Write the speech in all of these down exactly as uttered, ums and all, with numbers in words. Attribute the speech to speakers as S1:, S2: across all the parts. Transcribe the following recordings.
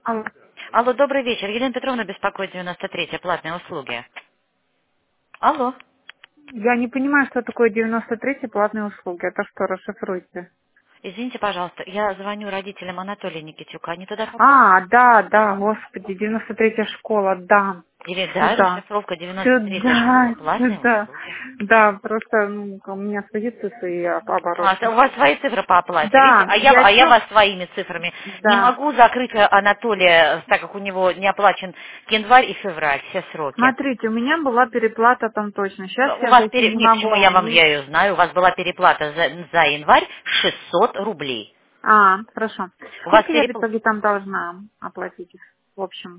S1: Алло.
S2: Алло, добрый вечер. Елена Петровна беспокоит девяносто третья, платные услуги. Алло.
S1: Я не понимаю, что такое девяносто третья платные услуги. Это что, расшифруйте.
S2: Извините, пожалуйста, я звоню родителям Анатолия Никитюка. Они туда попали?
S1: А, да, да, господи, девяносто третья школа, да.
S2: Или да,
S1: Сюда.
S2: расшифровка девяносто третья школа,
S1: Сюда,
S2: платные
S1: сюда.
S2: услуги.
S1: Да, просто ну, у меня свои цифры и об-
S2: А,
S1: обороты.
S2: у вас свои цифры по оплате, видите?
S1: Да,
S2: А я,
S1: я
S2: а я
S1: чё?
S2: вас своими цифрами. Не
S1: Да.
S2: могу закрыть Анатолия, так как у него не оплачен январь и февраль, все сроки.
S1: Смотрите, у меня была переплата там точно. Сейчас
S2: У
S1: я
S2: вас
S1: зайти
S2: пере...
S1: не
S2: Нет, почему
S1: могу.
S2: я вам,
S1: Мне-
S2: я ее знаю, у вас была переплата за, за январь шестьсот рублей.
S1: А, хорошо.
S2: У вас
S1: Сколько я в
S2: перепл...
S1: итоге там должна оплатить, в общем?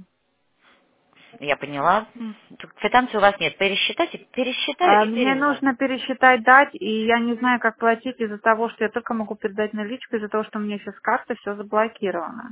S2: Я поняла. М, тут Квитанции у вас нет. Пересчитайте, пересчитаю
S1: А,
S2: и
S1: Мне
S2: перезвоню.
S1: нужно пересчитать дать, и я не знаю, как платить из-за того, что я только могу передать наличку, из-за того, что у меня сейчас карта все заблокирована.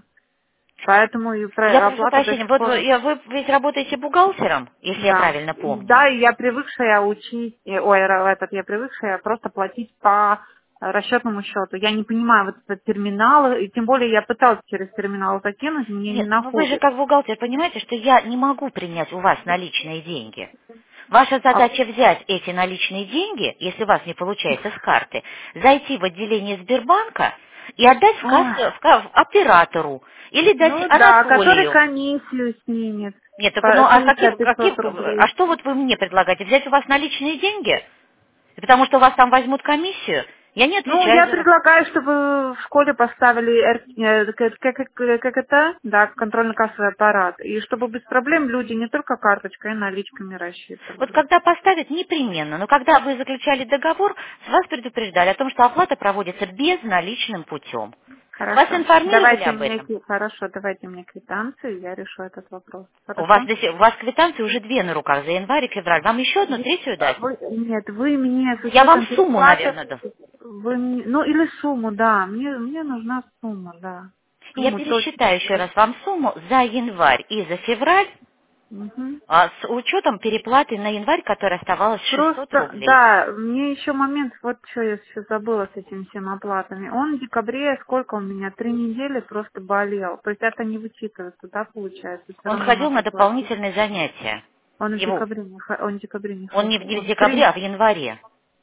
S1: Поэтому и
S2: Я
S1: про-
S2: прошу
S1: оплата до
S2: прощения,
S1: сих
S2: вот
S1: пор...
S2: вы, я- вы ведь работаете бухгалтером, если я
S1: Да.
S2: правильно помню.
S1: Да, и я привыкшая учить, э, ой, ра- этот, я привыкшая просто платить по э, расчетному счету. Я не понимаю вот этот терминал, и тем более я пыталась через терминал закинуть, мне не
S2: Нет, ну вы же
S1: находит.
S2: как бухгалтер понимаете, что я не могу принять у вас наличные деньги. Ваша
S1: А,
S2: задача взять эти наличные деньги, если у вас не получается с карты, зайти в отделение Сбербанка и отдать в
S1: ой,
S2: кассу, в ка- в оператору или дать
S1: ну да, который
S2: Анатолию.
S1: комиссию снимет
S2: Нет, так, ну
S1: по
S2: а какие,
S1: триста
S2: какие,
S1: пятьсот
S2: а
S1: рублей.
S2: что вот вы мне предлагаете? Взять у вас наличные деньги? Потому что у вас там возьмут комиссию? Я не
S1: Ну,
S2: отвечаю
S1: я
S2: за вас.
S1: предлагаю, чтобы в школе поставили эр- э, как, как- как- как это, да, контрольно-кассовый аппарат, и чтобы без проблем люди не только карточкой, и наличками
S2: Вот
S1: рассчитывались.
S2: когда поставят, непременно. Но когда вы заключали договор, вас предупреждали о том, что оплата проводится безналичным путем. Вас
S1: Хорошо.
S2: информировали
S1: Давайте
S2: об
S1: мне,
S2: этом?
S1: ки- хорошо, давайте мне квитанцию, я решу этот вопрос.
S2: У вас,
S1: Хорошо?
S2: до сих- у вас квитанции уже две на руках за январь и февраль. Вам еще одну,
S1: Нет,
S2: третью
S1: а
S2: дать?
S1: вы, нет, вы мне с
S2: Я вам
S1: учетом
S2: сумму,
S1: переплаты,
S2: наверное, дам.
S1: вы мне, ну или сумму, да, мне, мне нужна сумма, да.
S2: Я
S1: Сумму точно.
S2: пересчитаю еще раз вам сумму за январь и за февраль,
S1: Мгм.
S2: а, с учетом переплаты на январь, которая оставалась шестьсот
S1: Просто,
S2: рублей.
S1: да, мне еще момент, вот что я еще забыла с этими всеми оплатами. Он в декабре, сколько у меня, три недели просто болел. То есть это не вычитывается, да, получается, все
S2: Он
S1: равно
S2: ходил на
S1: надо платить.
S2: дополнительные занятия.
S1: Он в
S2: Его,
S1: декабре не, хо- он в декабре не
S2: он не в
S1: ходил.
S2: не в
S1: Он
S2: декабре,
S1: три,
S2: а в январе,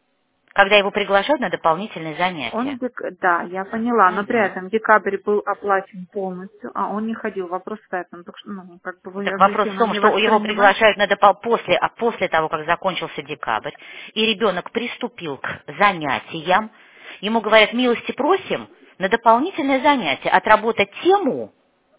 S2: когда его приглашают на дополнительные
S1: он
S2: занятия.
S1: в дек- да, я поняла, но при
S2: Мгм.
S1: этом декабрь был оплачен полностью, а он не ходил. Вопрос в этом. Так что, ну, как бы вы
S2: Так вопрос в
S1: объективно
S2: том,
S1: не
S2: что его
S1: воспринимаете.
S2: приглашают на допол- после, а после того, как закончился декабрь, и ребенок приступил к занятиям, ему говорят, милости просим на дополнительное занятие, отработать тему,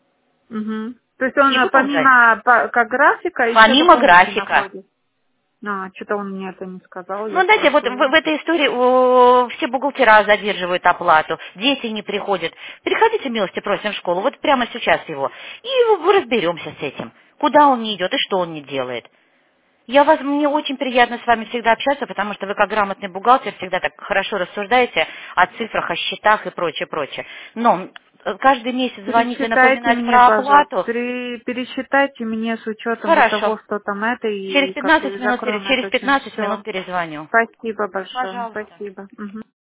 S1: Угу. То есть он
S2: и
S1: э,
S2: вы уже,
S1: помимо по- как графика еще
S2: помимо
S1: дополнительно
S2: графика.
S1: ходит. А, что-то он мне это не сказал,
S2: Ну,
S1: я
S2: знаете, вот
S1: спрошу
S2: в, в
S1: его.
S2: этой истории о, все бухгалтера задерживают оплату, дети не приходят. Приходите, милости просим, в школу, вот прямо сейчас его, и разберемся с этим. Куда он не идет и что он не делает. Я вас, мне очень приятно с вами всегда общаться, потому что вы как грамотный бухгалтер всегда так хорошо рассуждаете о цифрах, о счетах и прочее, прочее. Но э, каждый месяц звонить и
S1: Пересчитайте
S2: напоминать
S1: мне,
S2: про
S1: пожалуйста,
S2: оплату,
S1: пере- пересчитайте мне с учетом вот
S2: хорошо.
S1: того, что там это,
S2: Через
S1: и как бы
S2: пятнадцать минут, пере-
S1: закроем
S2: через
S1: эту тему.
S2: пятнадцать минут
S1: Все.
S2: перезвоню.
S1: Спасибо большое.
S2: Пожалуйста.
S1: Спасибо. Мгм.